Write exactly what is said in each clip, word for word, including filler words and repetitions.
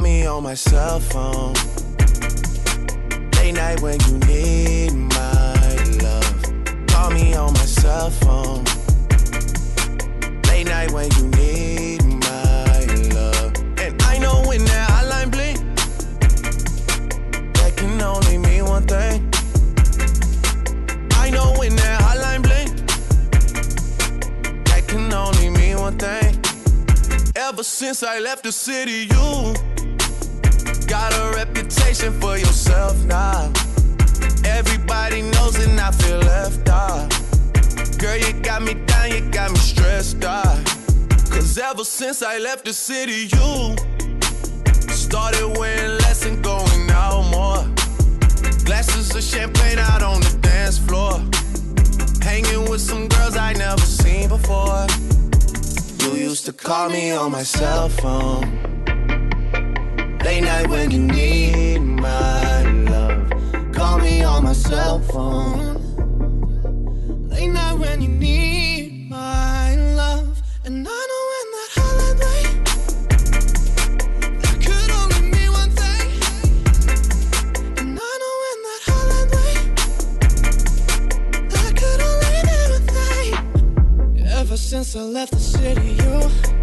me on my cell phone. Late night when you need my love. Call me on my cell phone. Late night when you need my love. And I know when that hotline blink, that can only mean one thing. I know when that hotline blink, that can only mean one thing. Ever since I left the city, you got a reputation for yourself now. Everybody knows and I feel left out. Girl, you got me down, you got me stressed out. Cause ever since I left the city, you started wearing less and going out more. Glasses of champagne out on the dance floor. Hanging with some girls I never seen before. You used to call me on my cell phone. Late night when you need my love. Call me on my cell phone. Late night when you need my love. And I know when that hotline bling, that could only mean one thing. And I know when that hotline bling, that could only mean one thing. Ever since I left the city, you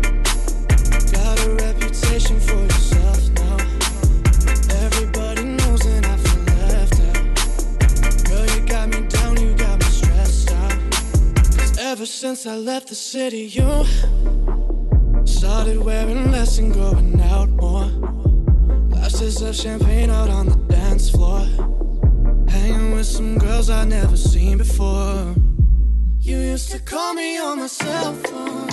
got a reputation for yourself now. Everybody knows and I feel left out. Girl, you got me down, you got me stressed out. Cause ever since I left the city, you started wearing less and going out more. Glasses of champagne out on the dance floor. Hanging with some girls I'd never seen before. You used to call me on my cell phone.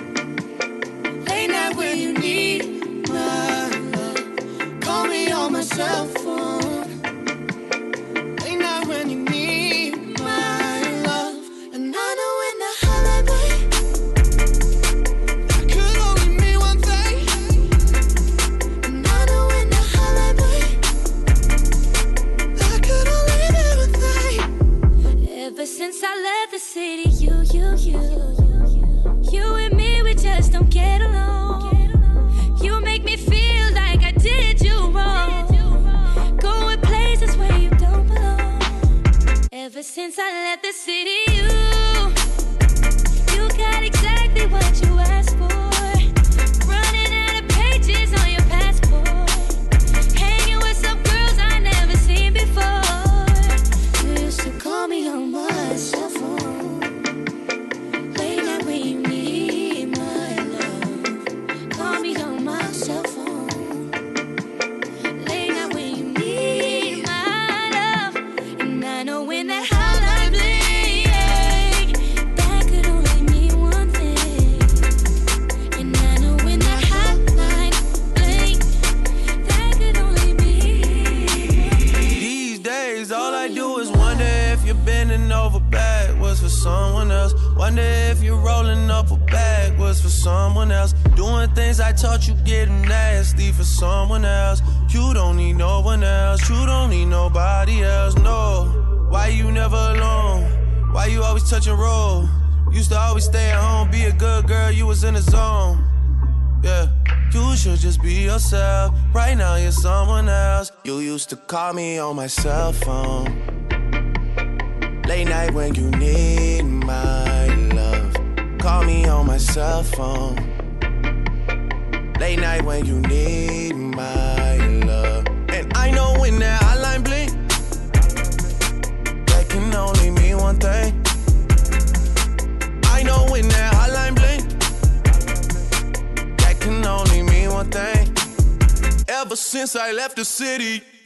Late night when you need my love. Call me on my cell phone. Late night when you need my love. And I know when the hotline bling, that could only mean one thing. And I know when the hotline bling, that could only mean one thing. Ever since I left the city, you, you, you, you and me, we just don't get along. You make me feel like I did you wrong. Going places where you don't belong. Ever since I left the city, you, you got exactly what you asked for. Running out of pages on your passport. Hanging with some girls I never seen before. You used to call me on my cell phone. Late night when you need my love. Call me on my cell phone. Late night when you need my love. And I know when that hotline bling, that could only mean one thing. And I know when that hotline bling, that could only mean. These days, all I do is wonder if you're bending over backwards for someone else. Wonder if you're rolling up a backwards for someone else. Doing things I taught you, getting nasty for someone else. You don't need no one else. You don't need nobody else, no. Why you never alone? Why you always touch and roll? Used to always stay at home, be a good girl, you was in the zone. Yeah, you should just be yourself. Right now you're someone else. You used to call me on my cell phone. Late night when you need my love. Call me on my cell phone. Late night when you need my love. And I know when that hotline blink, that can only mean one thing. I know when that hotline blink, that can only mean one thing. Ever since I left the city,